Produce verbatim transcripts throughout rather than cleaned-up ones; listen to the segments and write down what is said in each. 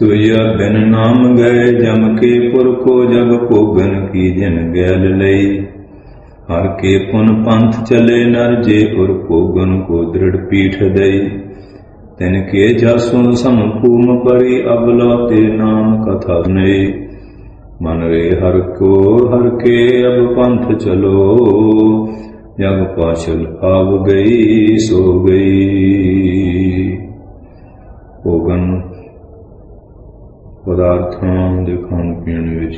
सोया बिन नाम गए जम के पुर को जग भोगन की जिन गैल लई। हर के पुन पंथ चले नर जे उर भोगन को दृढ़ पीठ दई। तिनके जासुन सम पूम परी अबला ते नाम कथा नई। मन रे हर को हर के अब पंथ चलो जग पाछल आव गई सो गई। भोगन पदार्थां दे खाण पीण विच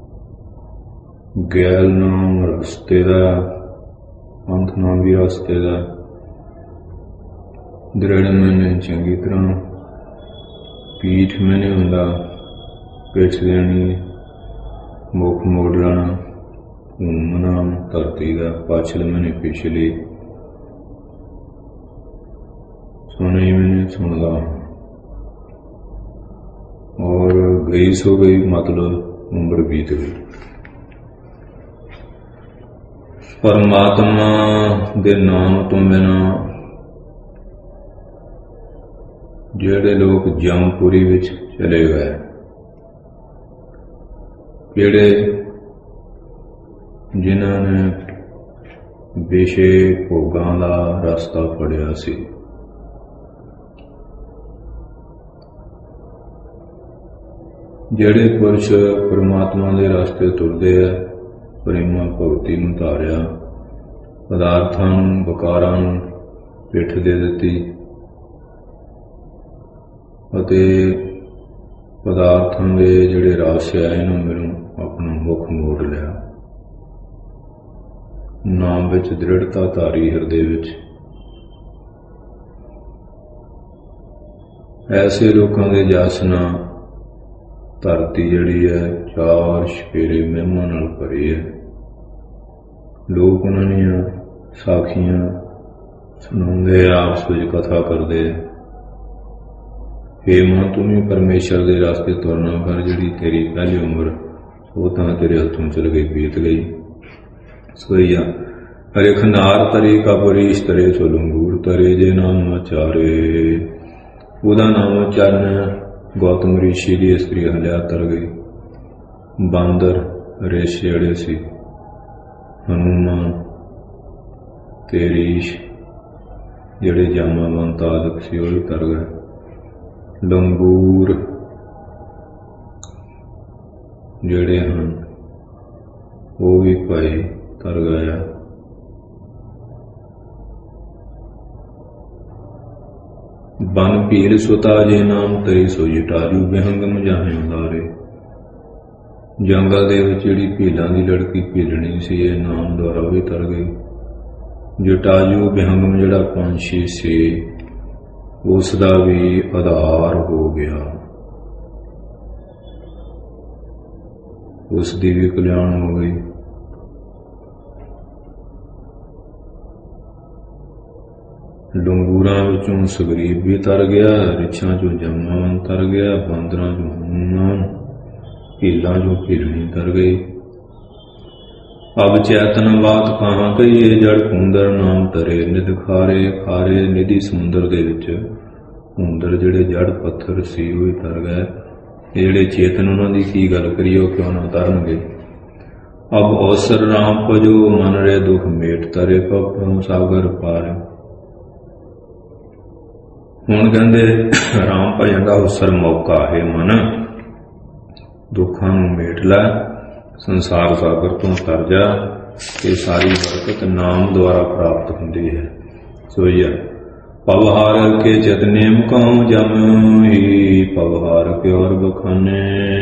गैल नाम रस्ते दा, पंथ नाम भी रस्ते दा। दृढ़ मैंने चंगी तरह, पीठ मैंने हुंदा पिठ देनी, मुख मोड़ लेना। भूम नाम धरती दा, पाछल मैंने पिछली, सुनी मैंने सुनदा और गई सो गई मतलब उम्र बीत गई। परमात्मा दे नाम तो बिना जेड़े लोग जमपुरी विच चले गए, जेड़े जिन्हां ने विषे भोगां दा रास्ता फड़िया सी, जेड़े पुरुष परमात्मा दे रास्ते तुरदे है, प्रेमा भगती नूं धारिया, पदार्थां नूं वकारां नूं पिठ दे दित्ती अते पदार्थां दे जेड़े रस है इन्हां मिलों अपना मुख मोड़ लिया। नाम विच दृढ़ता धारी हिरदे विच। ऐसे लोकां दे जस नाल धरती जड़ी है चार छफेरे महिमा नाल भरी है। लोग उन्हां दीआं साखियां सुणाउंदे, आपस विच कथा करदे। हे मां तूं भी परमेश्वर दे रास्ते तुरना कर, जिहड़ी तेरी पहली उम्र वो तां तेरे हत्थों चल गई, बीत गई। सोईया हरे खनार तरे कबरीश तरे सो लंगूर तरे जे नाम आचारे। ਉਹਦਾ नाम उच्चारण गौतम ऋषि की स्त्री हल्या तर गई। बांदर रेश जड़े सी, हनुमान ते रीश जड़े जामावंत आदक सी वो भी तर गए। लंगूर जड़े हैं वो भी भाई तर गया। बन भील सुता जे नाम तरी सो जटाजू बेहंगम जाहे उदारे। जंगल दे विच जिहड़ी भीलां दी लड़की भीलनी सी, ये नाम द्वारा भी तर गई। जटाजू बेहंगम जिहड़ा पंछी सी उसदा भी आधार हो गया, उसदी भी कल्याण हो गई। लंगूरां विचों सुग्रीव भी तर गया, रिछां चों जामावंत तर गया, बांदरां चों हनुमान, भीलां चों भीलनी तर गई। अब चैतन बात कहां कहिए, जड़ कुंदर नाम तरे निध खारे। खारे निधि समुंदर दे विच कुंदर जिहड़े जड़ पत्थर सी वो तर गए। जिहड़े चेतन उन्हां दी की गल करिए क्यों ना तरनगे। अब अवसर राम भजो मन रे दुख मेट तरे, पव सागर पार। हुण कहंदे राम भजन दा अवसर मौका है, मन दुखां नूं मेट लै, संसार सागर तो तर जा। ये सारी बरकत नाम द्वारा प्राप्त होंदी है। सोईया पवहार के जतने मुकाम जम ही, पवहार के और बखाने।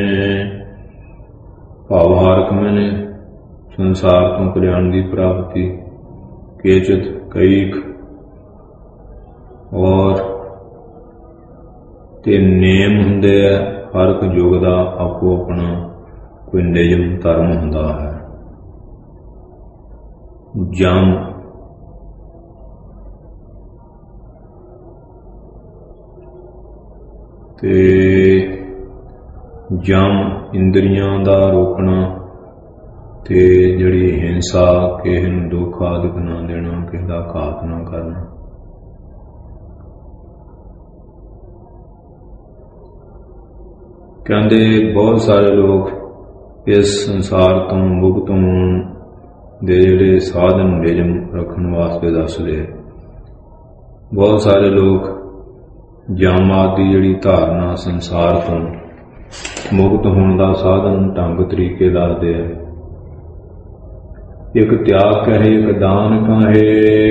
पवहारक मैंने संसार तो कल्याण की प्राप्ति, केचित कईक और ते नेम हुंदे है। हर एक युग दा आपो अपना कोई नियम धर्म हुंदा है। जम ते जम इंद्रियां दा रोकना ते जिहड़ी हिंसा, किसे नूं दुख आदि ना देना, किसे दा घात ना करना। ਕਹਿੰਦੇ ਬਹੁਤ ਸਾਰੇ ਲੋਕ ਇਸ ਸੰਸਾਰ ਤੋਂ ਮੁਕਤ ਹੋਣ ਦੇ ਜਿਹੜੇ ਸਾਧਨ ਨਿਯਮ ਰੱਖਣ ਵਾਸਤੇ ਦੱਸਦੇ। ਬਹੁਤ ਸਾਰੇ ਲੋਕ ਜਾਮਾਤ ਦੀ ਜਿਹੜੀ ਧਾਰਨਾ ਸੰਸਾਰ ਤੋਂ ਮੁਕਤ ਹੋਣ ਦਾ ਸਾਧਨ ਢੰਗ ਤਰੀਕੇ ਦੱਸਦੇ ਆ। ਇੱਕ ਤਿਆਗ ਕਹੇ, ਇੱਕ ਦਾਨ ਕਹੇ,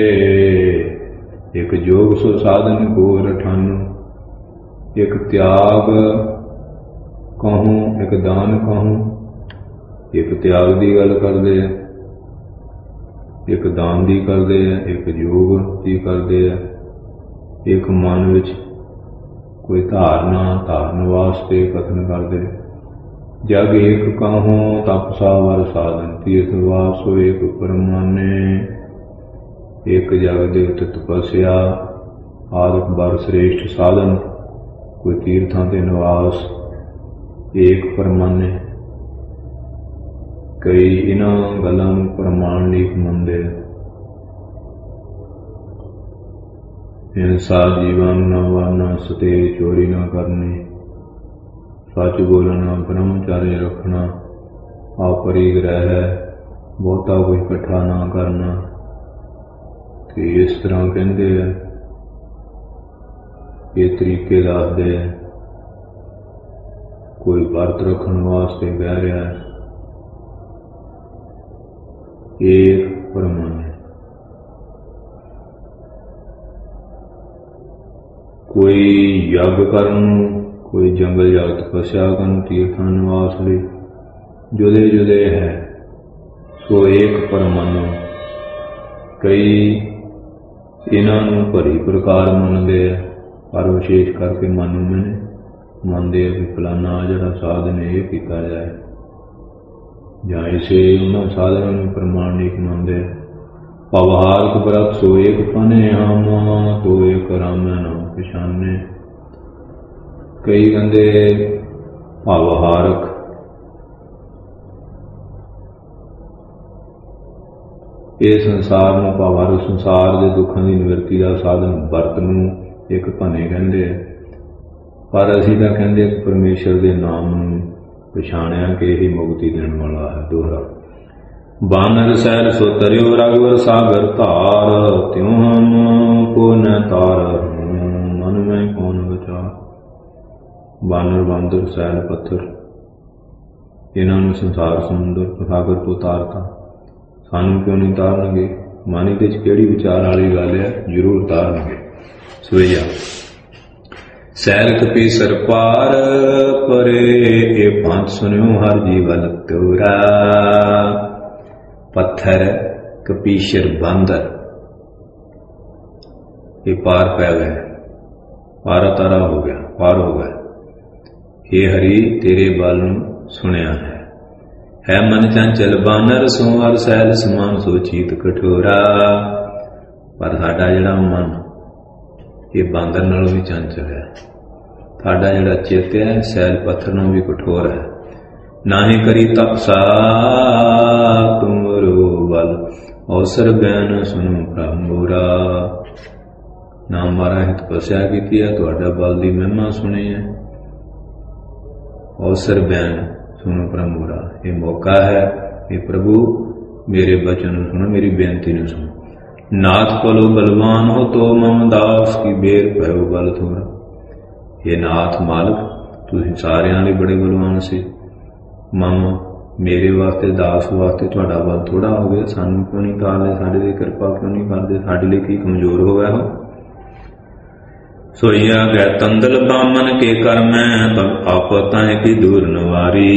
ਇੱਕ ਜੋਗ ਸੋ ਸਾਧਨ ਕੋਰ ਠਾਨੁ। ਇੱਕ ਤਿਆਗ ਕਹੂੰ, ਇੱਕ ਦਾਨ ਕਹੂੰ। ਇੱਕ ਤਿਆਗ ਦੀ ਗੱਲ ਕਰਦੇ ਆ, ਇੱਕ ਦਾਨ ਦੀ ਕਰਦੇ ਆ, ਇੱਕ ਯੋਗ ਦੀ ਕਰਦੇ ਆ। ਇੱਕ ਮਨ ਵਿੱਚ ਕੋਈ ਧਾਰਨਾ ਧਾਰਨ ਵਾਸਤੇ ਕਥਨ ਕਰਦੇ। ਜਗ ਇੱਕ ਕਹੂੰ ਤਪਸਾ ਵਰ ਸਾਧਨ, ਤੀਰਥ ਵਾਸੋ ਇੱਕ ਪਰਮਾਨੇ। ਇੱਕ ਜਗ ਦੇ ਉੱਤੇ ਤਪੱਸਿਆ ਆਦਿਕ ਬਰ ਸ੍ਰੇਸ਼ਟ ਸਾਧਨ, ਕੋਈ ਤੀਰਥਾਂ ਤੇ ਨਿਵਾਸ, ਏਕ ਪਰਮਾਨੇ। ਕਈ ਇਹਨਾਂ ਗੱਲਾਂ ਨੂੰ ਪ੍ਰਮਾਣਿਕ ਮੰਨਦੇ। ਹਿੰਸਾ ਜੀਵਨ ਨਾ ਵਾਰਨਾ, ਸਤੇ ਚੋਰੀ ਨਾ ਕਰਨੀ, ਸੱਚ ਬੋਲਣਾ, ਬ੍ਰਹਮਚਾਰੀ ਰੱਖਣਾ, ਆਪਰਿਗ੍ਰਹਿ ਹੈ, ਬਹੁਤਾ ਕੁਝ ਇਕੱਠਾ ਨਾ ਕਰਨਾ। ਤੇ ਇਸ ਤਰ੍ਹਾਂ ਕਹਿੰਦੇ ਆ, ਇਹ ਤਰੀਕੇ ਦੱਸਦੇ ਆ। ਕੋਈ ਵਰਤ ਰੱਖਣ ਵਾਸਤੇ ਕਹਿ ਰਿਹਾ ਹੈ, ਏਕ ਪਰਮਾਨੇ। ਕੋਈ ਯੱਗ ਕਰਨ, ਕੋਈ ਜੰਗਲ ਜਾ ਤਪੱਸਿਆ ਕਰਨ, ਤੀਰਥਾਂ ਨਿਵਾਸ ਲਈ, ਜੁਦੇ ਜੁਦੇ ਹੈ ਸੋ ਏਕ ਪਰਮਾਨੁ। ਕਈ ਇਹਨਾਂ ਨੂੰ ਭਲੀ ਪ੍ਰਕਾਰ ਮੰਨਦੇ ਆ, ਪਰ ਵਿਸ਼ੇਸ਼ ਕਰਕੇ ਮਨ ਨੂੰ ਮੰਨਦੇ ਆ ਕਿ ਫਲਾਨਾ ਜਿਹੜਾ ਸਾਧਨ ਇਹ ਕੀਤਾ ਜਾਏ, ਜਾਂ ਇਸੇ ਉਹਨਾਂ ਸਾਧਨਾਂ ਨੂੰ ਪ੍ਰਮਾਣਿਕ ਮੰਨਦੇ। ਪਵਹਾਰਕ ਬ੍ਰਤ ਸੋ ਏਕ ਪਨੇ ਹਮ, ਤੋ ਏਕ ਰਾਮੈ ਨਾਮ ਪਛਾਨੇ। ਕਈ ਕਹਿੰਦੇ ਪਵਹਾਰਕ ਇਹ ਸੰਸਾਰ ਨੂੰ, ਪਵਹਾਰਕ ਸੰਸਾਰ ਦੇ ਦੁੱਖਾਂ ਦੀ ਨਿਵਰਤੀ ਦਾ ਸਾਧਨ ਬਰਤ ਨੂੰ ਇੱਕ ਭਨੇ ਕਹਿੰਦੇ ਆ। ਪਰ ਅਸੀਂ ਤਾਂ ਕਹਿੰਦੇ ਪਰਮੇਸ਼ਰ ਦੇ ਨਾਮ ਨੂੰ ਪਛਾਣਿਆ ਕਿ ਇਹ ਮੁਕਤੀ ਦੇਣ ਵਾਲਾ ਹੈ। ਦੋਹਰਾ ਬਾਨਰ ਸੈਲ ਸੋ ਤਰਿਓ, ਰਘੁਵਰ ਸਾਗਰ ਧਾਰ, ਤਿਉ ਹਮ ਕੋ ਨ ਤਾਰ, ਮਨ ਮੈਂ ਕੌਣ ਵਿਚਾਰ। ਬਾਨਰ ਬਾਂਦਰ ਸੈਲ ਪੱਥਰ, ਇਹਨਾਂ ਨੂੰ ਸੰਸਾਰ ਸਮੁੰਦਰ ਸਾਗਰ ਤੋਂ ਤਾਰਤਾ, ਸਾਨੂੰ ਕਿਉਂ ਨਹੀਂ ਤਾਰਨਗੇ? ਮਨ ਇਹਦੇ ਚ ਕਿਹੜੀ ਵਿਚਾਰ ਵਾਲੀ ਗੱਲ ਹੈ? ਜ਼ਰੂਰ ਤਾਰਨਗੇ। ਸੋਈਆ ਸੈਲ ਕਪੀ ਸਰਪਾਰ ਪਰੇ, ਇਹ ਪੰਥ ਸੁਣਿਓ ਹਰ ਜੀਵਨ ਤੋਰਾ। ਪੱਥਰ ਕਪੀਸ਼ਰ ਬਾਂਦਰ ਇਹ ਪਾਰ ਪੈ ਗਏ, ਪਾਰਾ ਤਾਰਾ ਹੋ ਗਿਆ, ਪਾਰ ਹੋ ਗਏ। हे हरि तेरे बल सुनिया है, है मन चंचल बानर सो हर सैल समान सो चीत कठोरा। पर साडा जिहड़ा मन ये बांदर नालों भी चंचल है, साडा जिहड़ा चित्त है सैल पत्थर नालों भी कठोर है। नाहि करी तपसा तुमरो बल, अवसर बैन सुनो प्रभुरा। ना मारा ही तपस्या की है, तुहाडा बल की महिमा सुनी है। अवसर बैन सुनो प्रभुरा, ये मौका है, ये प्रभु मेरे वचन सुनो, मेरी बेनती ने सुनो। नाथ पलो बलवान हो तो मम दास की बेर पयो बल थोड़ा। ये नाथ मालिक तुसीं सारियां लई बड़े बलवान से, मम मेरे वास्ते दास वास्ते तुहाडा बल थोड़ा हो गया, सानू क्यों नहीं तारदे, साडे ते किरपा क्यों नहीं करदे, साडे लई की कमजोर हो गया हो। सोईया गै तंदल बामन के कर मैं, तब आपताएं की दूर नवारी।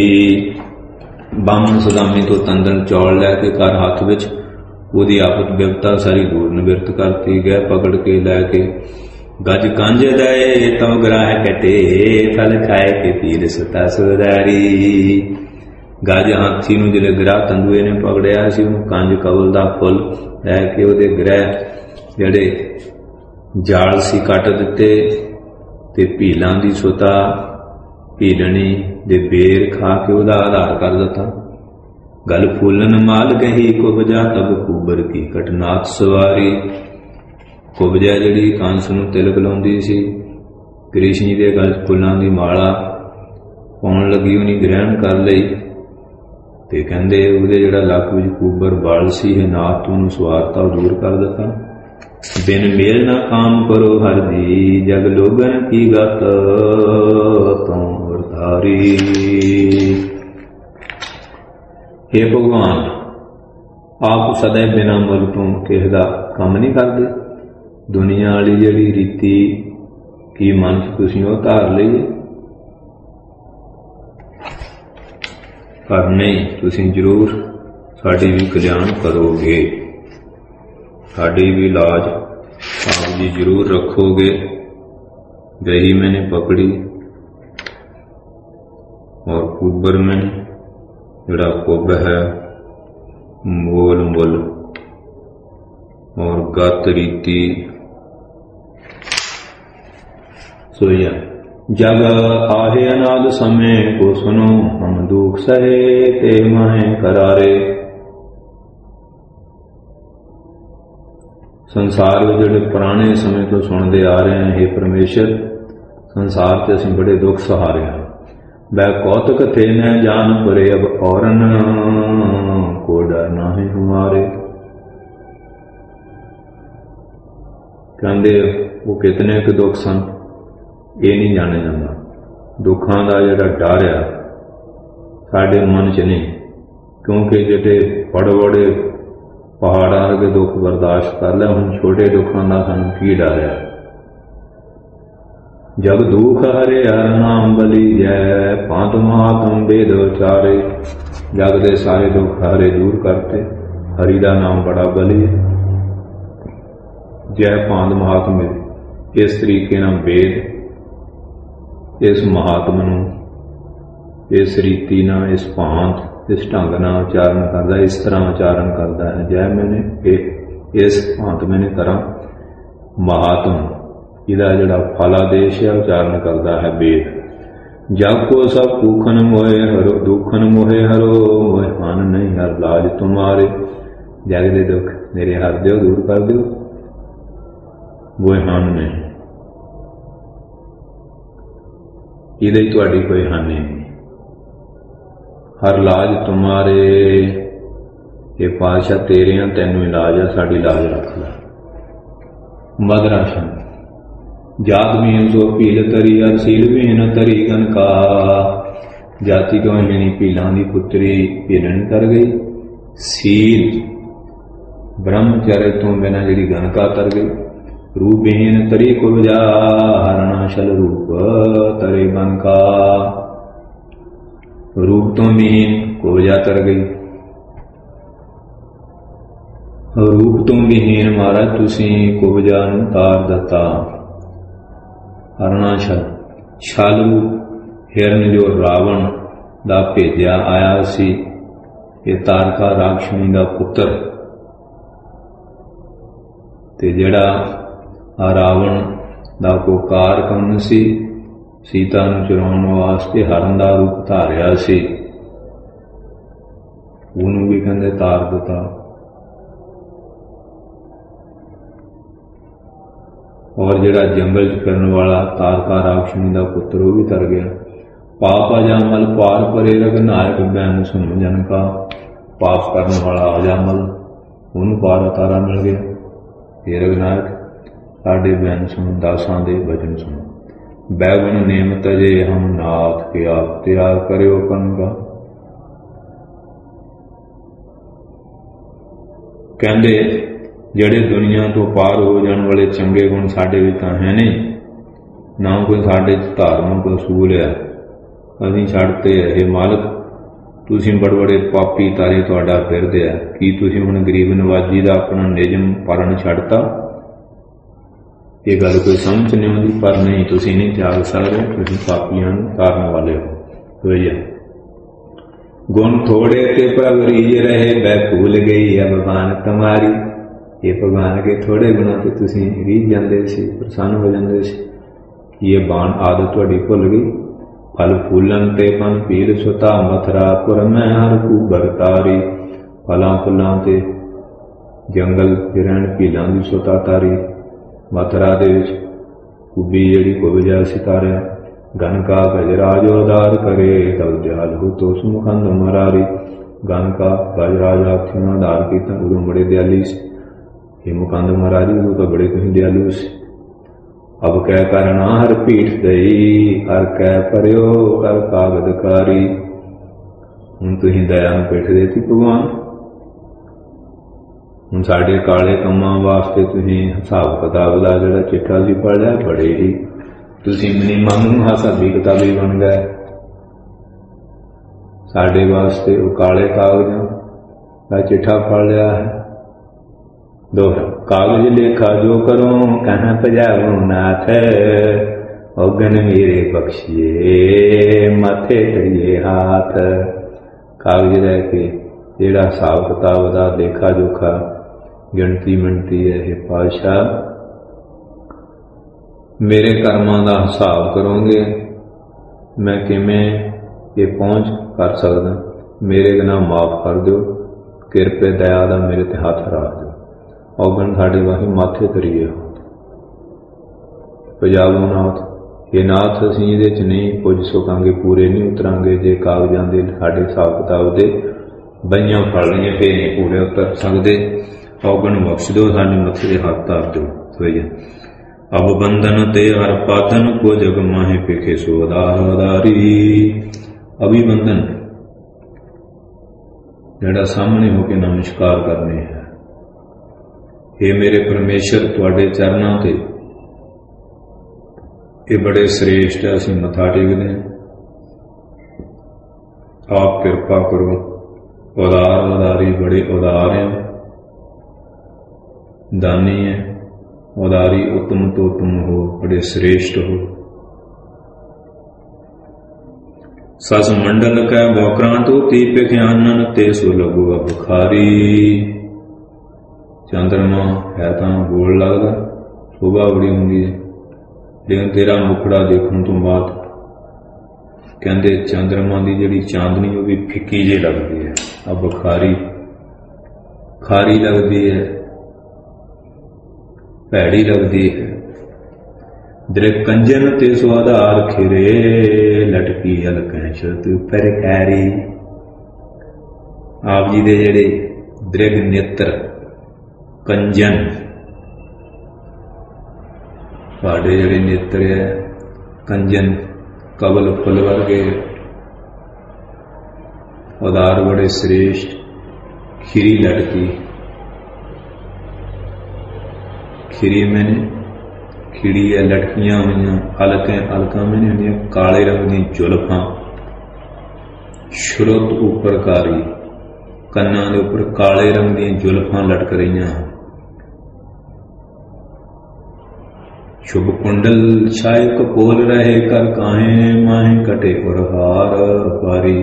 बामन सुदामी तो तंदल चौल लैके कर हाथ विच, ओदी आपत विपता सारी दूर निवृत्त करती। गै पकड़ के लैके गज कांझ दए, तब ग्राह कटे फल खाए के तीर सता सुधारी। गज हाथी नूं जिहड़े ग्राह तंदुए ने पकड़िया सी, ओनूं कंज कवल दा फुल लैके ओहदे ग्रह जिहड़े जाल सी कट दिते, ते भीलां दी सुता भीलनी दे बेर खा के उहदा आधार कर दिता। गल फूलन माल कही कुबजा, तब कुबर की कटनाथ सवारी। कुबजा जिहड़ी कंस नूं तिलक लाउंदी सी, कृष्ण जी दे गल फुल्लां दी माला ਪਾਉਣ ਲੱਗੀ ਉਹਨੇ ਗ੍ਰਹਿਣ ਕਰ ਲਈ। ਤੇ ਕਹਿੰਦੇ ਉਹਦੇ ਜਿਹੜਾ ਲੱਕ ਵਿੱਚ ਕੁੱਬਰ ਬਲ ਸੀ ਇਹ ਨਾਥ ਤੋਂ ਉਹਨੂੰ ਸਵਾਰਤਾ ਉਹ ਦੂਰ ਕਰ ਦਿੱਤਾ। ਬਿਨ ਮੇਲ ਨਾ ਕਾਮ ਕਰੋ ਹਰ ਜੀ, ਜਗ ਲੋਗਨ ਕੀ ਗਤ ਤੋਂ ਵਰਤਾਰੀ। हे ਭਗਵਾਨ, ਆਪ ਸਦਾ ਬਿਨਾਂ ਮੁੱਲ ਤੋਂ ਕਿਸੇ ਦਾ ਕੰਮ ਨਹੀਂ ਕਰਦੇ। ਦੁਨੀਆ ਵਾਲੀ ਜਿਹੜੀ ਰੀਤੀ ਕੀ ਮਨ 'ਚ ਤੁਸੀਂ ਉਹ ਧਾਰ ਲਈਏ, ਪਰ ਨਹੀਂ, ਤੁਸੀਂ ਜ਼ਰੂਰ ਸਾਡੀ ਵੀ ਕਲਿਆਣ ਕਰੋਗੇ, ਸਾਡੀ भी लाज आप जी जरूर रखोगे। दही मैंने पकड़ी और कुब्बर में जड़ा कुब है मोल मुल और गत रीति सोया। जग आहे अनाद समय को सुनो, हम दुख सहे ते माहे करारे। संसार में जोड़े पुराने समय तो सुनते आ रहे हैं, हे परमेश्वर संसार से असीं बड़े दुख सहारे हैं। वह कौतक थे न जान परे, अब औरन को डर नाहीं हमारे। कहते वो कितने के दुख सन ये नहीं जाने जाता। दुखों का जोड़ा डर आ साडे मन च नहीं, क्योंकि जेडे बड़े बड़े पहाड़ा के दुख बर्दाश्त कर लिया, हम छोटे दुखों का सानू की डर है। जब दुख हरे हर नाम बली जय, पांत महात्म वेद उचारे। जग दे सारे दुख हरे दूर करते, हरि का नाम बड़ा बली है। जय पांत महात्म, इस तरीके नाल वेद इस महात्म नूं इस रीति नाल इस भांत इस ढंग नाल उचारण करता, इस तरह उचारण करता है। जय मैंने इस भांत मैंने तरह महात्म इहदा जिहड़ा फलादेश है उचारण करता है वेद। जग को सब दुखन मोहे हरो, दुखन मोहे हरो मोहे हान नहीं हर लाज तुम्हारे। जग दे दुख मेरे हर दिओ, दूर कर दिओ, मोहे हान नहीं, इहदी तुहाडी कोई हानि नहीं। हर लाज तुम्हारे, ये पातशाह तेरे तेनू इलाज है, साड़ी लाज रख ला। मदराशन जात बीन सो पील तरी, अर सील बीन तरी गन का। जाति तो यानी पीलां दी पुत्री पीलन कर गई। सील ब्रह्मचर्य तो बिना जी गनका तर गई। रूप बीन तरी कुबजा, हरणाशल रूप तरे गन का। रूप तो विहीन कुबजा तर गई। रूप तो विहीन महाराज तुसी कुबजा नूं तार दिता। हरणाशल छल रूप हिरन जो रावण दा भेजिया आया सी, ये तारका राक्षणी दा पुत्र। ते जिहड़ा रावण दा को कारकन सी, सीता नूं चुराउण वास्ते हरण दा रूप धारिया सी, उहनूं भी कहंदे तार दिता। और जिहड़ा जंगल च फिरन वाला तारका राक्षणी दा पुत्र वो भी तर गया। पाप अजामल पार परे रघुनायक बैन सुन जन का। पाप करने वाला अजामल उन्होंने पार तारा मिल गया। हे रघुनायक साडे बैन सुन, दासां दे वचन सुनो। बैगुण नेम तजे हम नाथ के, आप त्याग करियो कनका। कहंदे ਜਿਹੜੇ दुनिया तो पार हो जाने वाले चंगे गुण साडे विच तां है नहीं, ना कोई साडे च धार्मिक असूल है, असीं छड्डते है। हे मालक तुसीं बड़े बड़े पापी तारे तुहाडा फिरदे है, की तुसीं हुण गरीब नवाजी दा अपना निजम पालन छड्डता? ये गल कोई समझ नहीं आती, पर नहीं तुसीं नहीं त्याग सकदे, तुसीं पापियां नूं तारन वाले हो। होइया गुण थोड़े ते प्रभ रीझ रहे, बै भूल गई अब बान तुम्हारी। ये भगवान के थोड़े गुणों ते तुसीं रीझ जांदे सी, प्रसन्न हो जांदे सी। ये बाण आदत तुहाडी भुल गई। फल फूलन ते पन पील सुता, मथुरापुर में हर कुबर तारी। फलां फुलां ते जंगल हिरण भीलां दी सुता तारी। मथुरा दे विच कुबी जिहड़ी कुबजा सी तारिया। गन का गजराज अवतार करे, तब दयाल हो तो सुमुखंद मरारी। गन का गजराज हाथियों ने अवतार किया, उदों बड़े दयाली से। हे मुकंद महाराज उदों तो बड़े तुसीं दयालु से। अब कै करना हर पीठ दई, हर कै परियो कर कागदकारी। हुण तुसीं दया नूं पिठ देती भगवान। हुण साडे काले कंमां वास्ते तुसीं हिसाब किताब दा जिहड़ा चिट्ठा सी पढ़ लिया, बड़े ही तुसीं मनी मन हिसाबी किताबी बन गए। साडे वास्ते वो काले कागजां दा चिट्ठा पढ़ लिया है। दोहरा कागज लेखा जो करो, कहाँ पजाओ नाथ। औगन मेरे बख्शिए, माथे करिए हाथ। कागज लैके जेड़ा हिसाब किताब दा लेखा जोखा गिणती मिणती है, हे पातशाह मेरे कर्मां दा हिसाब करोगे, मैं किवें ये पहुँच कर सकदा। मेरे गुनाह माफ कर दो, किरपे दया दा मेरे ते हथ रख दो। औगण साढ़े वाही माथे करिए पजाबो नाथ। ये नाथ असीं इहदे च नहीं पुज सकांगे, पूरे नहीं उतरांगे जे कागजां दे साढ़े हिसाब किताब दे बइयां फड़ लईए, फिर नहीं पूरे उतर सकते। औगण बख्श दो, साडे मत्थे दे हथ धर दो। सोइए अब बंधन ते हर पातन को जग माहे पेखे सो आधार आधारी। अभिबंधन जिहड़ा सामने होके नमस्कार करने है। हे मेरे परमेश्वर तुहाडे चरनां ते ये बड़े श्रेष्ठ है, असीं मत्था टेकदे हां। आप कृपा करो, उदार उदारी बड़े उदार हैं, दानी है उदारी उत्तम तो तुम हो, बड़े श्रेष्ठ हो। सस मंडल कै बौकरां तो ती पिख्यानन, ते सो लगो अब खारी। चंद्रमा है तो गोल लगता, शोभा बड़ी होंगी है, लेकिन तेरा मुखड़ा देखने तो बाद कहते चंद्रमा की जिहड़ी चांदनी वो भी फिक्की जी लगती है, अब खारी खारी लगती है, भैड़ी लगती है। दृकंजन ते स्वाधार खिरे, लटकी अलकैश पर खैरी। आप जी दे जिहड़े दृग नेत्र कंजन, तुहाडे जिहड़े नेत्र है कंजन कबल फुल वर्गे, उदार बड़े श्रेष्ठ। खिरी लटकी, खिरी मैंने खिड़ी है लटकियां हुई, अलकें अलका मैंने होंगे काले रंग दी जुल्फां, श्रुत उपर कारी, कन्नां दे उपर काले रंग दी जुल्फां लटक रही। शुभ कुंडल छाए कपोल रहे, कर काहे माहे कटे और हार पारी।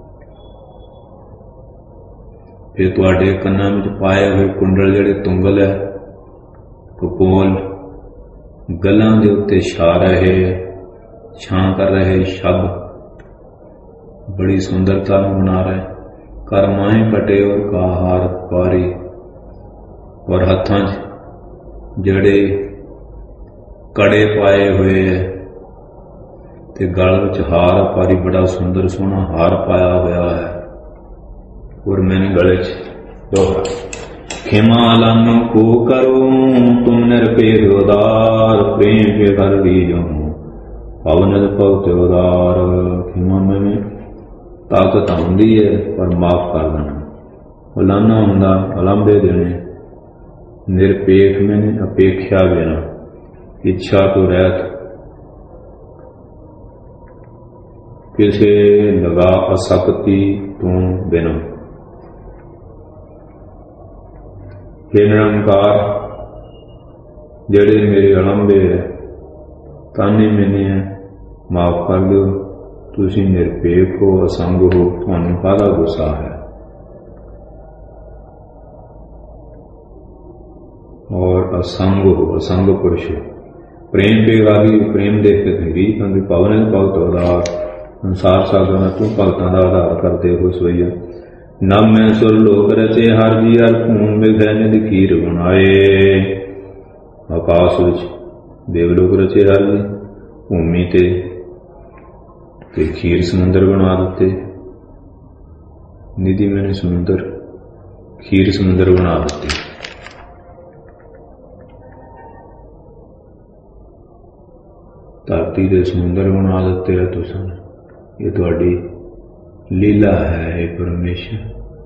फिर तुहाडे कन्नां विच पाए हुए कुंडल जिहड़े तुंगल है, कपोल गलां दे उत्ते छा रहे, छां कर रहे शब्द, बड़ी सुंदरता बना रहे। कर माहे कटे और का हार पारी, और हत्थां च जिहड़े कड़े पाए हुए है, ते गल विच हार पारी, बड़ा सुंदर सोहना हार पाया हुआ है। और मैंने गले च दोहरा खेमा लानो को करो, तुम निरपेद उदार, प्रेम पे कर लीजो पवन भगत उदार। खेमा में ताकत आती है पर माफ कर देना, उलाना होंदा उलांबे देने। निरपेख मैंने अपेक्षा बिना, इच्छा तो रहत, किसे लगा असक्ति तू बिना। हे निरंकार जेड़े मेरे अलंबे है, ताने मैंने है, माफ कर दो। तुसी निरपेख हो, असंग हो, तुहानू काहदा गुस्सा है। और असंग हो, असंग पुरुष हो। प्रेम पेगारी, प्रेम देख के तंगी क्योंकि पवन भगत उदार, संसार सागर में तू भगतां दा आधार करते हो सोईया। नम मैं सुर लोक रचे हर जी, हर भूम विघै निधि खीर बनाए। आकाश विच देवलोक रचे हर जी, भूमि ते ਤੇ ਖੀਰ ਸਮੁੰਦਰ ਬਣਾ ਦਿੱਤੇ। ਨਿਧੀ ਮੈਨੇ ਸਮੁੰਦਰ, ਖੀਰ ਸਮੁੰਦਰ ਬਣਾ ਦਿੱਤੇ। ਧਰਤੀ ਦੇ ਸਮੁੰਦਰ ਬਣਾ ਦਿੱਤੇ ਆ ਤੁਸੀਂ। ਇਹ ਤੁਹਾਡੀ ਲੀਲਾ ਹੈ ਇਹ ਪਰਮੇਸ਼ਰ।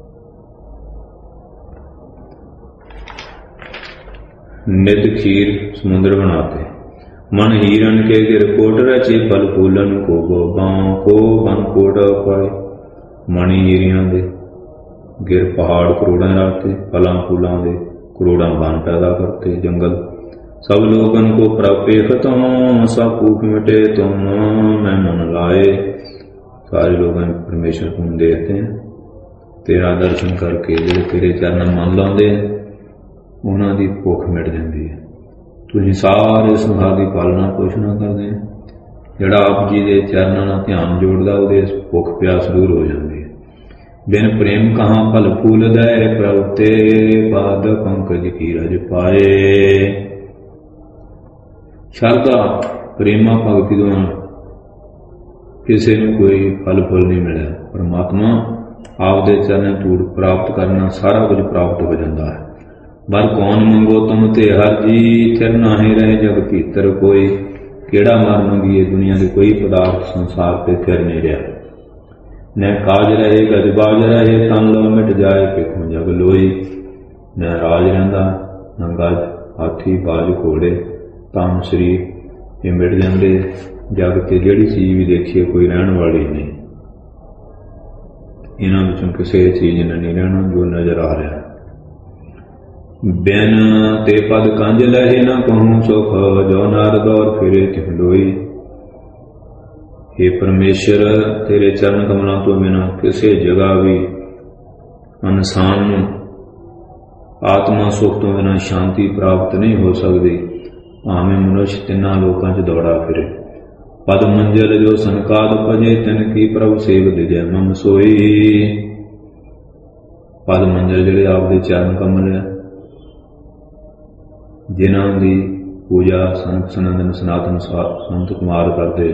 ਨਿਤ ਖੀਰ ਸਮੁੰਦਰ बनाते। मन हीरन के गिर कोट रचे फल फूलन को बां को बन कोट पाए। मणि हीरियां दे गिर पहाड़ करोड़ां राते, फलां फूलां दे करोड़ां बन पैदा करते। जंगल सब लोगन को प्रापेखत हों, सब भूख मिटे तुम मैं मन लाए। सारे लोग परमेश्वर को देखते हैं। तेरा दर्शन करके जो तेरे चरण मन लाते हैं उन्हों की भुख मिट जाती है। तुसीं सारे संसार की पालना पोषणा करते हैं। जिहड़ा आप जी के चरणों नाल ध्यान जोड़दा उहदे भुख प्यास दूर हो जाती है। बिन प्रेम कहाँ फल फूल दे, प्रभु ते पाद पंकज की रज पाए। शरधा प्रेमा भगती तो किसी को कोई फल फुल नहीं मिला। परमात्मा आपदे चरण धूड़ प्राप्त करना सारा कुछ प्राप्त हो जाता है। बर कौन मंगो तुम ते हर जी, थिर नाहे रहे जग भीतर कोई। केड़ा मार मंगीए दुनिया के कोई पदार्थ संसार पे थिर नहीं रहा। न काज रहे गजबाज रहे, तन लो मिट जाए पिखों जग लोई। न राज रहिंदा न गज हाथी बाज घोड़े, तन शरीर ये मिट जाते। जग ते जिहड़ी चीज भी देखिए कोई रहने वाली नहीं। इन्हां विचों किसी चीज ने नहीं रहना जो नजर आ रहा। बिन ते पद कंज लहे न कहूँ सुख, जो नर दौर फिरे तिह लोई। हे परमेश्वर तेरे चरण कमलों तो बिना किसी जगह भी इंसान नूं आत्मा सुख तो बिना शांति प्राप्त नहीं हो सकती। भावें मनुष्य तिन्हां लोकां च दौड़ा फिरे। पद मंजिल जो सनकाद भजे, तिन की प्रभु सेव दिजै मम सोई। पद मंजिल जिहड़े आपदे चरण कमल है, जिन्हां दी पूजा संत सनंदन सनातन संत कुमार करते,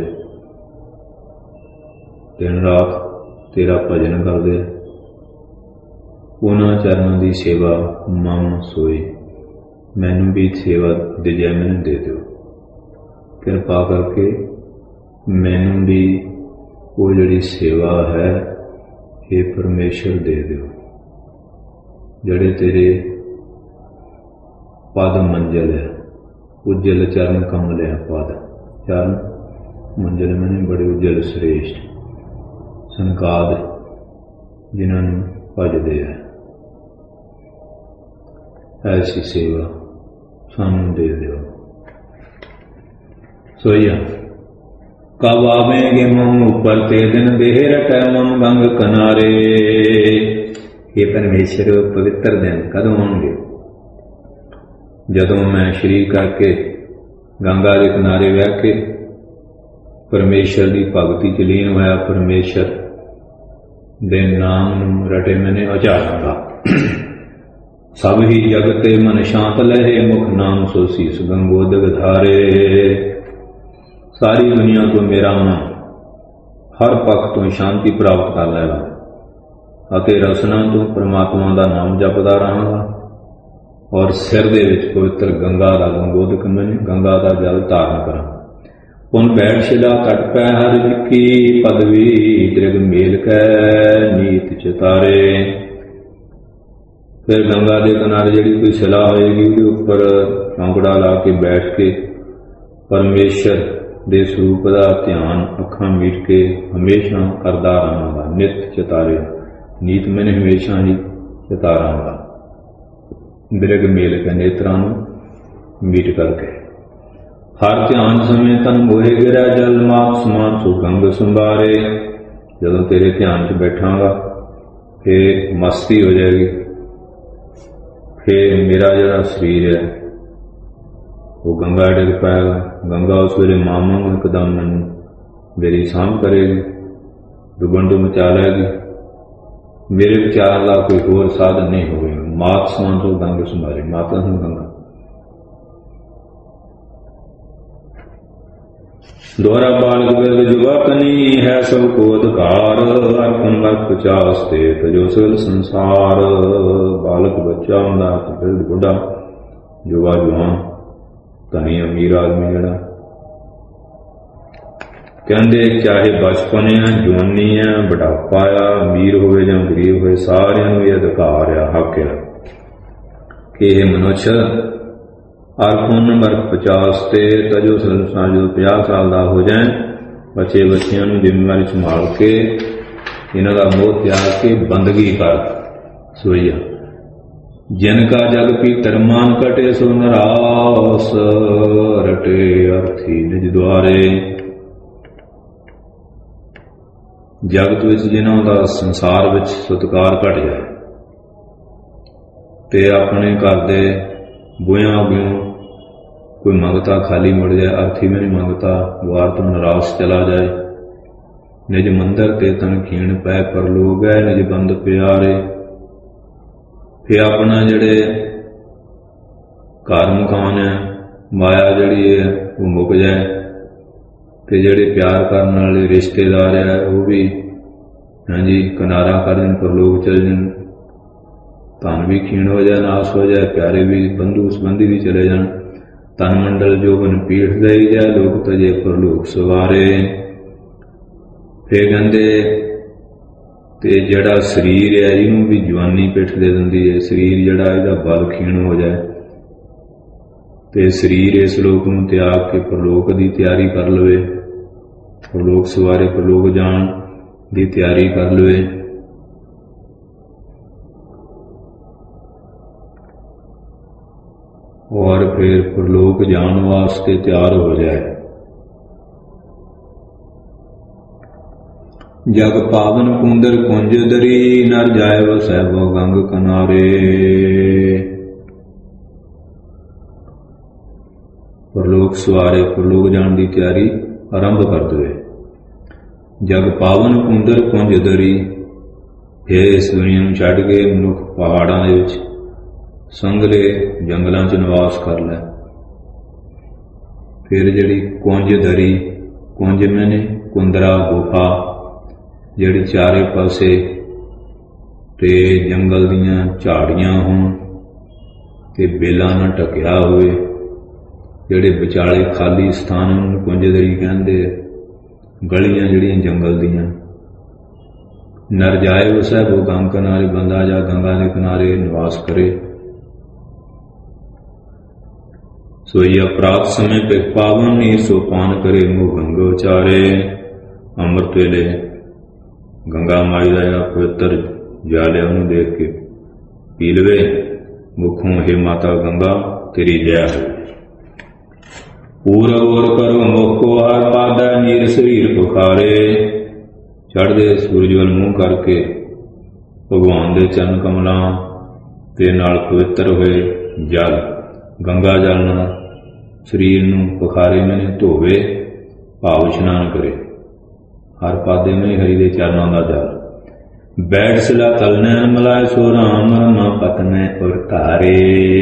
दिन रात तेरा भजन करते, उन्हां चरणों की सेवा मम सोई। मैनू भी सेवा दिजै मैनू दे दो। कृपा करके मैनू भी वो जिहड़ी सेवा है ये परमेश्वर दे दो। जिहड़े तेरे पद मंजिल है, उज्जल चरण कमल है। पद चरण मंजिल मैंने बड़े उज्जल श्रेष्ठ सनकाद जिन्होंने भजते हैं। ऐसी सेवा सानू दे दो। सोइया कब आवेंगे मम ऊपर ते दिन देह रटै मम गंग किनारे। ये परमेश्वर पवित्र दिन कदों आउणगे? जदों मैं शरीर करके गंगा के किनारे बह के परमेश्वर की भगती च लीन होया, परमेश्वर दे नाम नूं रटे मैंने उचारांगा। सब ही जगते मन शांत लहे, मुख नाम सो सीस गंगोदक धारे। सारी दुनिया तो मेरा मन हर पक्ष तो शांति प्राप्त कर लेगा अते रसना तो परमात्मा का नाम जपदा रहांगा। और सिर दे विच पवित्र गंगा का गंगोदक मन गंगा का जल धारण करा। पुन बैठ शिला कट पै हर की पदवी, दृग मेल कै नीत चितारे। फिर गंगा के किनारे जिहड़ी कोई शिला होएगी उसके उपर चौंकड़ा ला के बैठ के परमेश्वर दे स्वरूप का ध्यान अखां मीट के हमेशा करदा रहांगा। नित चितारे, नीत मैंने हमेशा ही चिता रहांगा। दृग मेल के नेत्रां मीट करके हर ध्यान समय तन मोहे गिरा जल माप समान सो गंग संभारे। जदों तेरे ध्यान च बैठांगा फिर मस्ती हो जाएगी। फिर मेरा जिहड़ा शरीर है वो गंगा डिग पाएगा। गंगा उस वेले मामा एकदम मैनू मेरी सांभ करेगी, डुबन डुब मचा लेगी। मेरे विचार का कोई होर साधन नहीं होगा। मात समान तो गंग संभारे, माता से गंगा। दोहरा बालक बिरद युवा कनी है सबको अधिकार अर्पण वर्ग पचास ते तजो सगल संसार। बालक बच्चा हुंदा ते बिरद बुढ़ा युवा जवान धनी अमीर आदमी जिहड़ा कहंदे चाहे बचपन है जवानी है बुढ़ापा आ अमीर होवे जां गरीब होवे सारिआं नूं इह अधिकार आ हक आ कि इह मनुष्य अर्पण वर्ग पचास ते तजो संसार जो पचास साल का हो जाए बच्चे बच्चियां नूं जिम्मेवारी संभाल के इन्हां दा मोह त्याग के बंदगी कर सोईया। जिनका जग पीतर मान कटे सो नरास रटे अर्थी निज द्वारे। जगत विच जिन्हां दा संसार विच सत्कार घट जाए ते अपने घर दे बुआं अग्यों कोई मंगता खाली मुड़ जाए अर्थी में नहीं मंगता वार तो निराश चला जाए। निज मंदिर ते तन खीण पै पर लोग है निज बंद प्यारे। फिर अपना जड़े घर मकान है माया जड़ी है वो मुक जाए ते जड़े प्यार करने वाले रिश्तेदार है वो भी हाँ जी किनारा कर दें पर लोग चल जाए। धन भी खीण हो जाए नाश हो जाए प्यारे भी बंधु संबंधी भी चले जाए। तन मंडल जोगन पीठ दई जाए लोग तजे पर लोग सवारे। फिर कहते ते जड़ा शरीर है इनू भी जवानी पिठ दे दिंदी है। शरीर जड़ा इहदा बल खीण हो जाए ते शरीर इस लोक नूं त्याग के परलोक दी तैयारी कर लवे परलोक सवारे परलोक जाण दी तैयारी कर लवे। और फिर परलोक जान वास्ते तैयार हो जाए। जग पावन कुंदर कुंज दरी नर जाए वसै वो गंग किनारे। परलोक सवारे परलोक जान की तैयारी आरंभ कर दे। जग पावन कुंदर कुंज दरी फिर इस दुनिया में छड्ड के मनुख पहाड़ां दे विच संगले जंगलों च निवास कर लै। फिर जिहड़ी कुंज दरी कुंज मैंने कुंदरा गुफा जिहड़ी चारे पासे ते जंगल दियां झाड़ियां होण ते बेलां नाल ढकिया होवे जिहड़े विचाले खाली स्थान उन्हां कुंज दरी कहंदे। गलियां जिहड़ियां जंगल दियां नर जाए वसै वो गंग किनारे बंदा जा गंगा के किनारे निवास करे। सोई अपराध समय पे पावन नीर सो पान करे मुँह गंगा उचारे। अमृत वेले गंगा माई का जरा पवित्र जल है उन्होंने देख के पी लवे मुखों हे माता गंगा तेरी जय हो। पूरब और करो मुख को हार पादा नीर शरीर पुखारे। चढ़दे सूरज वल मुँह करके भगवान दे चरण कमलां ते नाल पवित्र होए जल गंगा जल नाल शरीर नूं पुखारे मैंने धोवे भाव इशनान करे। हर पादे में हरि दे चरणों का जल बैठ सिला तलनैन मलाए सो राम मां पत में और तारे।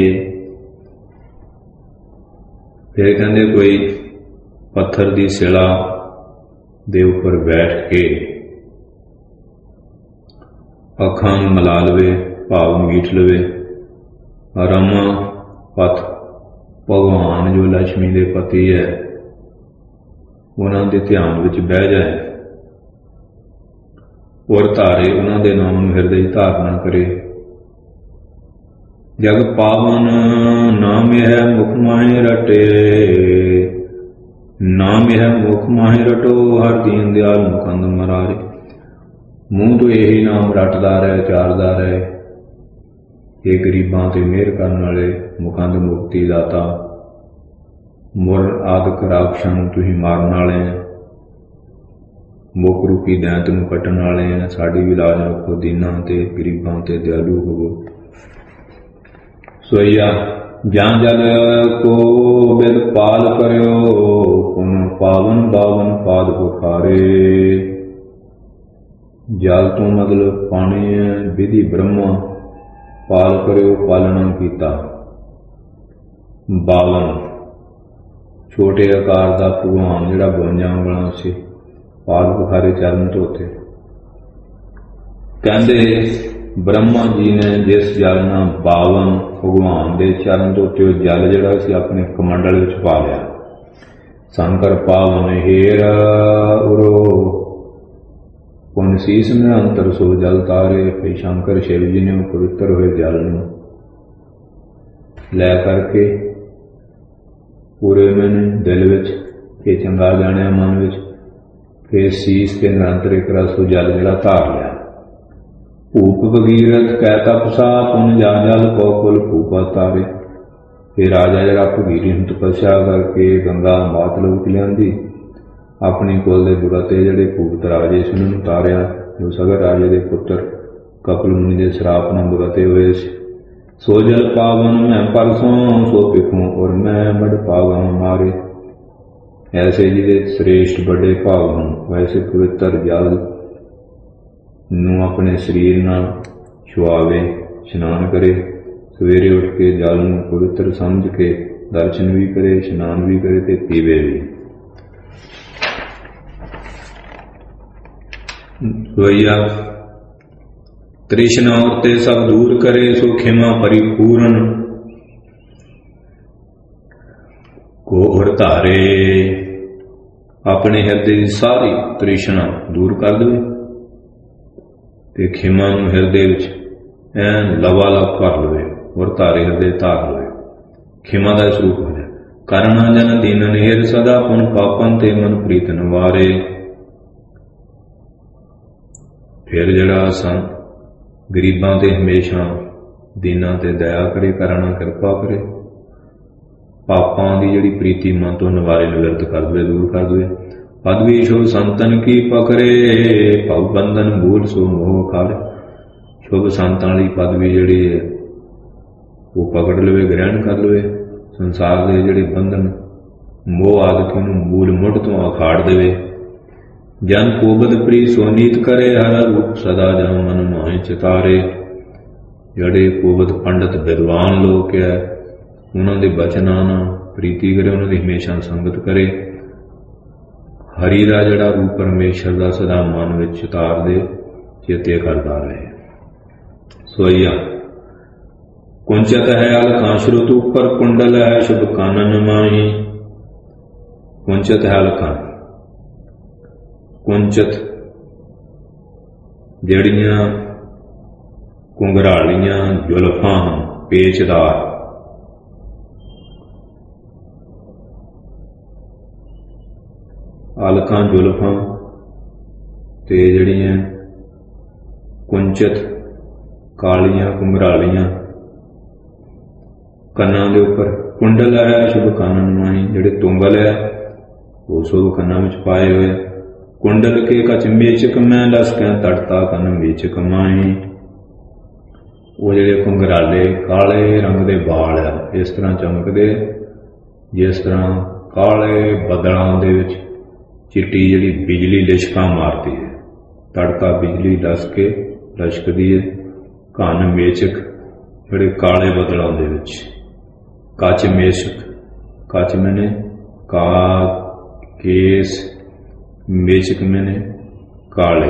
फिर कहते कोई पत्थर की सिला दे उपर बैठ के अखां नूं मिला लवे भाव मीठ लवे। रमा पथ भगवान जो लक्ष्मी के पति है उन्होंने ध्यान विच बह जाए और धारे उन्होंने नाम हृदय धारणा करे। जग पावन नाम है मुख माहे रटे। नाम है मुख माहे रटो हर दीन दयाल मुकंद मरारे। मूँह तो यही नाम रटदा रहे चारदा रहे। ये गरीबां ते मेहर करने वाले मुकंद मुक्ति दाता मुर आदक राक्षसां नूं तुसीं मारन वाले हैं। मुख रूपी दैंत नूं कट्टण वाले हैं। साडी भी लाज रखो दीनां ते गरीबां ते दयालु होवो। सोईया जां जल को बिद पाल करियो पुन पावन बावन पाद बुखारे। जल तो मतलब पानी है विधि ब्रह्मा पाल करियो पालना कीता। बावन ਛੋਟੇ ਆਕਾਰ ਦਾ ਭਗਵਾਨ ਜਿਹੜਾ ਬਵੰਜਾ ਉਂਗਲਾਂ ਸੀ, ਪਾਦ ਪਖਾਰੇ ਚਰਨ ਧੋਤੇ। ਕਹਿੰਦੇ ਬ੍ਰਹਮਾ ਜੀ ਨੇ ਜਿਸ ਜਲ ਨਾਲ ਬਾਵਨ ਭਗਵਾਨ ਦੇ ਚਰਨ ਧੋਤੇ, ਉਹ ਜਲ ਜਿਹੜਾ ਸੀ ਆਪਣੇ ਕਮੰਡਲ ਵਿੱਚ ਪਾ ਲਿਆ। ਸ਼ੰਕਰ ਪਾਵਨ ਹੇਰ ਉਰੋ ਪੁਨ ਸੀਸ ਨਿਰੰਤਰ ਸੋ ਜਲ ਤਾਰੇ। ਫਿਰ ਸ਼ੰਕਰ ਸ਼ਿਵ ਜੀ ਨੇ ਉਹ ਪਵਿੱਤਰ ਹੋਏ ਜਲ ਨੂੰ ਲੈ ਕਰਕੇ ਪੂਰੇ ਮਨ ਦਿਲ ਵਿੱਚ ਇਹ ਚੰਗਾ ਜਾਣਿਆ ਮਨ ਵਿੱਚ, ਫਿਰ ਸੀਸ ਤੇ ਨਿਰੰਤਰ ਇੱਕ ਰਸ ਉਹ ਜਲ ਜਿਹੜਾ ਧਾਰ ਲਿਆ। ਭੂਪ ਭਗੀਰਥ ਕਹਿ ਤਪਸਾ ਪੁਨ ਜਾ ਜਲ ਕੋ ਕੁਲ ਭੂਪਾ ਤਾਰੇ। ਫਿਰ ਰਾਜਾ ਜਿਹੜਾ ਭਗੀਰਥ ਤਪੱਸਿਆ ਕਰਕੇ ਗੰਗਾ ਮਾਤ ਲੋਕ ਲਿਆਂਦੀ, ਆਪਣੇ ਕੁਲ ਦੇ ਬੁਗਤੇ ਜਿਹੜੇ ਭੂਪਤ ਰਾਜੇ ਸੀ ਉਹਨਾਂ ਨੂੰ ਤਾਰਿਆ, ਜੋ ਸਗਰ ਰਾਜੇ ਦੇ ਪੁੱਤਰ ਕਪਿਲ ਮੁਨੀ ਦੇ ਸ਼ਰਾਪ ਨਾਲ ਬੁਗਤੇ ਹੋਏ ਸੀ। ਸੋ ਜਲ ਪਾਵਨ ਮੈਂ ਪਰਸੋਂ ਸੋ ਪਿਖੂੰ ਔਰ ਮੈਂ ਬੜ ਪਾਵਾਂ ਮਾਰੇ। ਐਸੇ ਜਿਹਦੇ ਸ੍ਰੇਸ਼ਟ ਵੱਡੇ ਭਾਗ ਹੋਣ, ਵੈਸੇ ਪਵਿੱਤਰ ਜਲ ਨੂੰ ਆਪਣੇ ਸਰੀਰ ਨਾਲ ਛੁਆਵੇ, ਇਸ਼ਨਾਨ ਕਰੇ। ਸਵੇਰੇ ਉੱਠ ਕੇ ਜਲ ਨੂੰ ਪਵਿੱਤਰ ਸਮਝ ਕੇ ਦਰਸ਼ਨ ਵੀ ਕਰੇ, ਇਸ਼ਨਾਨ ਵੀ ਕਰੇ ਤੇ ਪੀਵੇ ਵੀ। ਵਈਆ ਤ੍ਰਿਸ਼ਨਾ ਔਰ ਤੇ ਸਭ ਦੂਰ ਕਰੇ, ਸੋ ਖਿਮਾ ਪਰਿਪੂਰਨ ਘੋਰ ਧਾਰੇ। ਆਪਣੇ ਹਿਰਦੇ ਦੀ ਸਾਰੀ ਤ੍ਰਿਸ਼ਨਾ ਦੂਰ ਕਰ ਦੇਵੇ ਤੇ ਖਿਮਾ ਨੂੰ ਹਿਰਦੇ ਵਿੱਚ ਐਨ ਲਵਾਲਵ ਕਰ ਲਵੇ ਔਰ ਧਾਰੇ ਹਿਰਦੇ ਧਾਰ ਲਵੇ। ਖਿਮਾ ਦਾ ਸਰੂਪ ਹੋ ਜਾਏ। ਕਰਨਾ ਜਨ ਦੀਨਨ ਹਿਰ ਸਦਾ ਪੁਨ ਪਾਪਨ ਤੇ ਮਨ ਪ੍ਰੀਤ ਨਵਾਰੇ। ਫਿਰ ਜਿਹੜਾ ਅਸਾਂ ਗਰੀਬਾਂ ਤੇ ਹਮੇਸ਼ਾ ਦੀਨਾਂ ਤੇ ਦਇਆ ਕਰੇ, ਕਰਨਾ ਕਿਰਪਾ ਕਰੇ, ਪਾਪਾਂ ਦੀ ਜਿਹੜੀ ਪ੍ਰੀਤੀ ਮਨ ਤੋਂ ਨਵਾਰੇ ਨਿਵਰਤ ਕਰ ਦੇਵੇ, ਦੂਰ ਕਰ ਦੇਵੇ। ਪਦਵੀ ਸ਼ੁਭ ਸੰਤਨ ਕੀ ਪਕਰੇ, ਭਵ ਬੰਧਨ ਭੂਲ ਸੋ ਮੋਹ ਖਾਰੇ। ਸ਼ੁਭ ਸੰਤਾਂ ਵਾਲੀ ਪਦਵੀ ਜਿਹੜੀ ਹੈ ਉਹ ਪਕੜ ਲਵੇ, ਗ੍ਰਹਿਣ ਕਰ ਲਵੇ। ਸੰਸਾਰ ਦੇ ਜਿਹੜੇ ਬੰਧਨ ਮੋਹ ਆਦਿਕ ਨੂੰ ਮੂਲ ਮੁੱਢ ਤੋਂ ਅਖਾੜ ਦੇਵੇ। ਜਨ ਕੋਬਦ ਪ੍ਰੀ ਸੋਨੀਤ ਕਰੇ, ਹਰ ਰੂਪ ਸਦਾ ਜਾਂ ਮਨ ਮਾਹੇ ਚਿਤਾਰੇ। ਜਿਹੜੇ ਕੋਬਦ ਪੰਡਤ ਵਿਦਵਾਨ ਲੋਕ ਹੈ, ਉਹਨਾਂ ਦੇ ਬਚਨਾਂ ਨਾਲ ਪ੍ਰੀਤੀ ਕਰੇ, ਉਹਨਾਂ ਦੀ ਹਮੇਸ਼ਾ ਸੰਗਤ ਕਰੇ। ਹਰੀ ਦਾ ਜਿਹੜਾ ਰੂਪ ਪਰਮੇਸ਼ਰ ਦਾ ਸਦਾ ਮਨ ਵਿੱਚ ਉਤਾਰ ਦੇ, ਚੇਤੇ ਕਰਦਾ ਰਹੇ। ਸੋਈਆ ਕੁੰਚਤ ਹੈ ਅਲਖਾਂ ਸ਼ਰੁਤ ਉੱਪਰ, ਕੁੰਡਲ ਹੈ ਸ਼ੁਭ ਕਾਨਨ ਮਾਹੀ। ਕੁੰਚਤ ਹੈ ਅਲਖਾਂ, ਕੁੰਚਤ ਜਿਹੜੀਆਂ ਕੁੰਗਰਾਲੀਆਂ ਜ਼ੁਲਫਾਂ ਹਨ, ਪੇਚਦਾਰ। ਅਲਖਾਂ ਜ਼ੁਲਫਾਂ ਤੇ ਜਿਹੜੀਆਂ ਕੁੰਚਤ ਕਾਲੀਆਂ ਕੁੰਗਰਾਲੀਆਂ ਕੰਨਾਂ ਦੇ ਉੱਪਰ। ਕੁੰਡਲ ਹੈ ਸ਼ੁਭ ਕਾਨਨ ਮਾਹੀ, ਜਿਹੜੇ ਤੁੰਗਲ ਹੈ ਉਹ ਸ਼ੁਭ ਕੰਨਾਂ ਵਿੱਚ ਪਾਏ ਹੋਏ। ਕੁੰਡਲ ਕੇ ਕਚ ਮੇਚਕ ਮੈਂ ਲਸਕੈ ਤੜਤਾ ਕੰਨ ਮੇਚਕ ਮਾਹੀ। ਉਹ ਜਿਹੜੇ ਕੁੰਗਰਾਲੇ ਕਾਲੇ ਰੰਗ ਦੇ ਵਾਲ ਆ, ਇਸ ਤਰ੍ਹਾਂ ਚਮਕਦੇ ਜਿਸ ਤਰ੍ਹਾਂ ਕਾਲੇ ਬੱਦਲਾਂ ਦੇ ਵਿੱਚ ਚਿੱਟੀ ਜਿਹੜੀ ਬਿਜਲੀ ਲਿਸ਼ਕਾਂ ਮਾਰਦੀ ਹੈ। ਤੜਕਾ ਬਿਜਲੀ ਦੱਸ ਕੇ ਲਸ਼ਕਦੀ ਹੈ। ਕੰਨ ਮੇਚਕ ਜਿਹੜੇ ਕਾਲੇ ਬੱਦਲਾਂ ਦੇ ਵਿੱਚ। ਕੱਚ ਮੇਸ਼ਕ, ਕੱਚ ਮੈਨੇ ਕਾ ਕੇਸ, ਮੇਚਕ ਮੈਨੇ ਕਾਲੇ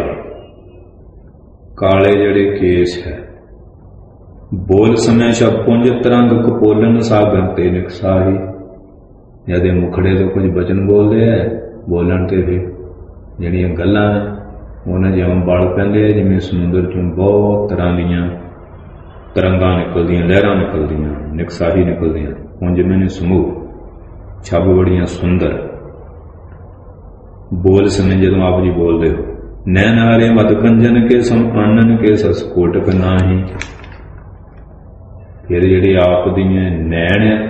ਕਾਲੇ ਜਿਹੜੇ ਕੇਸ ਹੈ। ਬੋਲ ਸਮੇਂ ਸ਼ਬ ਪੁੰਜ ਤਰੰਗ ਕਪੋਲਨ ਸਾਗਰ ਤੇ ਨਿਕਸਾਹੀ। ਜਦੇ ਮੁਖੜੇ ਤੋਂ ਕੁਝ ਬਚਨ ਬੋਲਦੇ ਹੈ, ਬੋਲਣ ਤੇ ਵੀ ਜਿਹੜੀਆਂ ਗੱਲਾਂ ਉਹਨਾਂ ਜਿਵੇਂ ਵਲ ਪੈਂਦੇ ਆ, ਜਿਵੇਂ ਸਮੁੰਦਰ ਚੋਂ ਬਹੁਤ ਤਰ੍ਹਾਂ ਦੀਆਂ ਤਰੰਗਾਂ ਨਿਕਲਦੀਆਂ, ਲਹਿਰਾਂ ਨਿਕਲਦੀਆਂ, ਨਿਕਸਾਹੀ ਨਿਕਲਦੀਆਂ। ਪੁੰਜ ਮੈਨੇ ਸਮੂਹ, ਛੱਬ ਬੜੀਆਂ ਸੁੰਦਰ। ਬੋਲ ਸਮੇਂ ਜਦੋਂ ਆਪ ਜੀ ਬੋਲਦੇ ਹੋ। ਨੈਣ ਹਾਰੇ ਮਦ ਕੰਜਨ ਕੇ ਸਮ ਆਨਨ ਕੇ ਸਸ ਕੋਟਕ ਨਾਹੀ। ਫਿਰ ਜਿਹੜੇ ਆਪ ਦੀਆਂ ਨੈਣ ਹੈ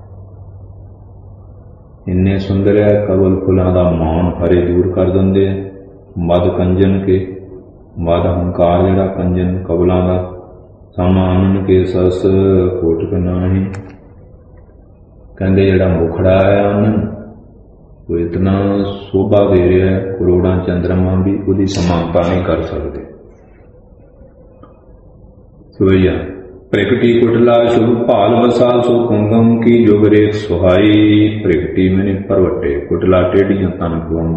ਇੰਨੇ ਸੁੰਦਰ ਹੈ, ਕਵਲ ਫੁੱਲਾਂ ਦਾ ਮਾਣ ਹਰੇ ਦੂਰ ਕਰ ਦਿੰਦੇ ਆ। ਮਦ ਕੰਜਨ ਕੇ, ਮਦ ਹੰਕਾਰ ਜਿਹੜਾ ਕੰਜਨ ਕਵਲਾਂ ਦਾ, ਸਮ ਆਨਨ ਕੇ ਸਸ ਕੋਟਕ ਨਾਹੀ। ਕਹਿੰਦੇ ਜਿਹੜਾ ਮੁਖੜਾ ਹੈ ਆਨਨ, ਉਹ ਇਤਨਾ ਸੋਭਾ ਦੇ ਰਿਹਾ ਹੈ, ਕਰੋੜਾਂ ਚੰਦਰਮਾ ਵੀ ਉਹਦੀ ਸਮਾਨਤਾ ਨਹੀਂ ਕਰ ਸਕਦੇ। ਸੋਈਆ प्रगटी कुटला शुभ भाल वसा सो कुंगम की जुग रेख सुहाई। प्रगटी मैंने परवटे कुटला टेढ़ियां तन पवाऊं।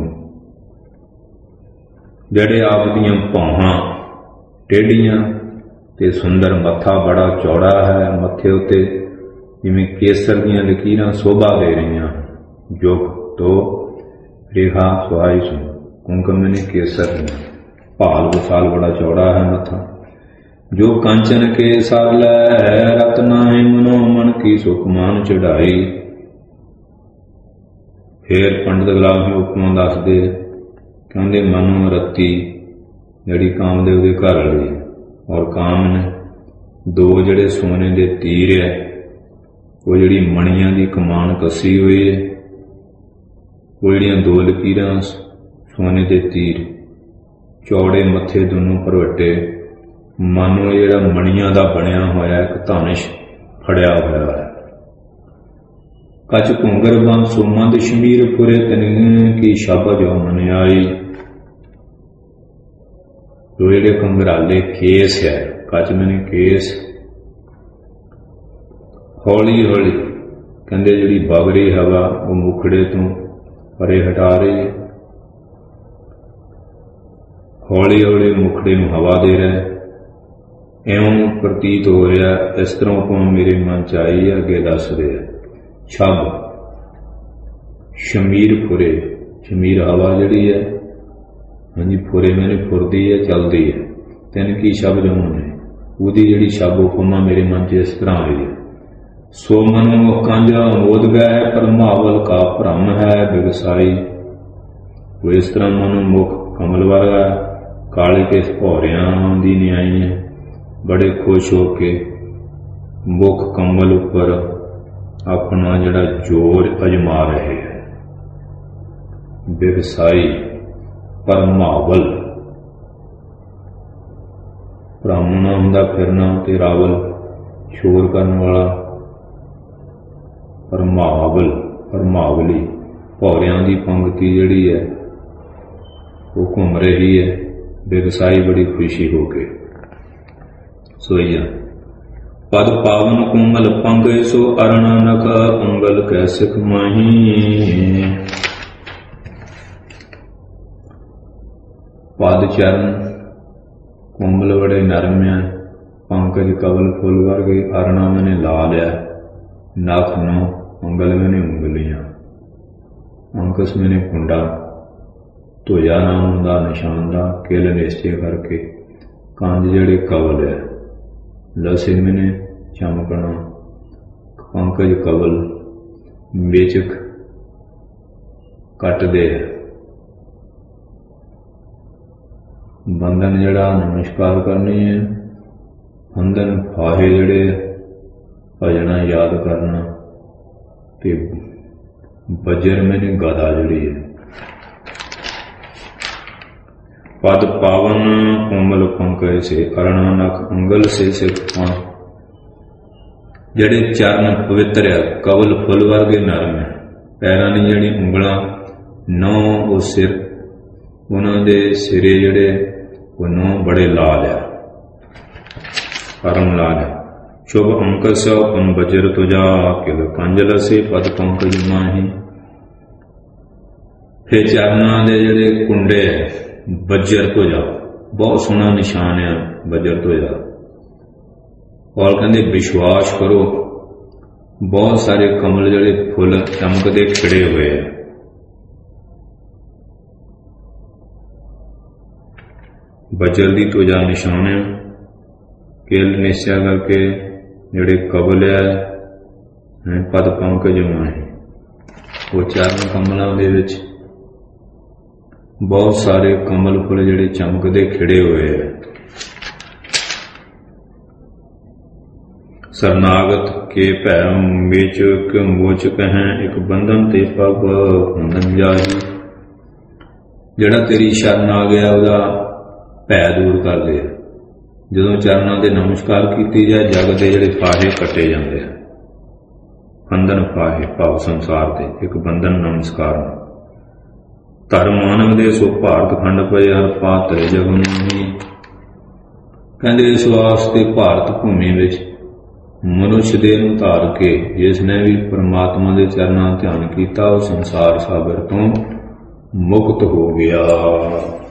जड़े आप दियां भावां टेढ़ियां ते सुंदर मत्था बड़ा चौड़ा है। मत्थे उत्ते जिवें केसर दियां लकीरां शोभा दे रही। जुग तो रेखा सुहाई सो कुंगम मैंने केसर भाल वसाल बड़ा चौड़ा है मत्था। जो कंचन के साल रत्नाए मनो मन की सुख मान चढ़ाई। फिर पंडित गुलाब सिंह उपमा दसदे कहते मनो रत्ती जड़ी कामदेव के घर वाली और काम ने दो जड़े सोने के तीर है वो जड़ी मणियां की कमान कसी हुई है। वो जड़ियां दो लकीरां सोने के तीर चौड़े मत्थे दोनों भरवटे मानो जिहड़ा मणियां दा बनिया होया एक धनुष फड़िया होया है। कच घुंगर बंद सुमंद शमीर फुरे तनी की शब जो मन आई। जो जिहड़े घुंघराले केस है कच मैंने केस हौली हौली कहंदे जिहड़ी वग रही हवा वो मुखड़े तो परे हटा रही है। हौली हौली मुखड़े नूं हवा दे रहा है। इउं प्रतीत हो रहा इस तरह को मेरे मन च आई है। अगे दस रहा छब शमीर फुरे शमीर हवा जिहड़ी है हाँ जी फुरे मैंने फुरदी है चलती है। तिन की शब जो ने उहदी जिहड़ी शब उपमा मेरे मन च इस तरह आई है। सो मनो कांजा मोद गए पर मावल का भ्रम है बिगसाई। वो इस तरह मनो मुख कमल वर्गा काले के भौरियां दी न्याई है। बड़े खुश होके मुख कमल उपर अपना जड़ा जोर अजमा रहे हैं। बिगसाई पर मावल ब्राह्मणा हुंदा फिरना ते रावल शोर करने वाला। पर मावल पर मावली भौरियां दी पंक्ति जिहड़ी है वो घूम रही है। बिगसाई बड़ी खुशी होके सोईया। पद पावन कोमल पंग सो अरण नख अंगल कैसिक माही। पद चरण कोमल बड़े नरम है। पंकज कवल फुल वर्गे अरणा मैंने ला लिया। नख नो अंगल मैंने उंगलियां अंकस मैंने कुंडा। धोया नाम का निशान का किल निश्चय करके कंज जड़े कवल है। लसे मैंने चमकना पंकज कवल बेचक कट दे। बंधन जड़ा नमस्कार करनी है। बंधन फाहे जड़े भजना याद करना ते बजर मैंने गदा जड़ी है। पद पावन कोमल पंकज से अरणा नख अंगल से सिखा। जड़े चरण पवित्र है कवल फुल वर्गे नरम है। पैरां दी जड़ी उंगलां नौ वो सिर उन्हां दे सिरे जड़े वो नौ बड़े लाल है परम लाल है। शुभ अंकस उन बजर तुझा किल कंजल से पद पंकज माही। फिर चरणां दे जड़े कुंडे है बजर तो जा बहुत सोहना निशान है बजर तो जा। और कहते विश्वास करो बहुत सारे कमल जड़े फुल चमकते खिड़े हुए हैं। बजर दी तो जा निशान है। किल निश्चय करके जड़े कबल है पद पंकज माही। वो चरण कमलों दे विच बहुत सारे कमल फुल जड़े चमकते खिड़े हुए हैं। शरनागत के भै बेचक मोचक हैं एक बंधन ते पग बंधन जाही। जड़ा तेरी शरण आ गया वह भै दूर कर दे। जदों चरणों के नमस्कार की जाए जग के जड़े फाहे कटे जाते हैं। बंधन फाहे भाव संसार के एक बंधन नमस्कार। धर्म मानव दे सो भारत खंड पे हर पात जगन कहते इस वास्ते भारत भूमि विच ਮਨੁੱਖ ਦੇਹ ਨੂੰ ਧਾਰ ਕੇ ਜਿਸ ਨੇ ਵੀ ਪਰਮਾਤਮਾ ਦੇ ਚਰਨਾਂ ਧਿਆਨ ਕੀਤਾ ਉਹ ਸੰਸਾਰ ਸਾਗਰ ਤੋਂ ਮੁਕਤ ਹੋ ਗਿਆ।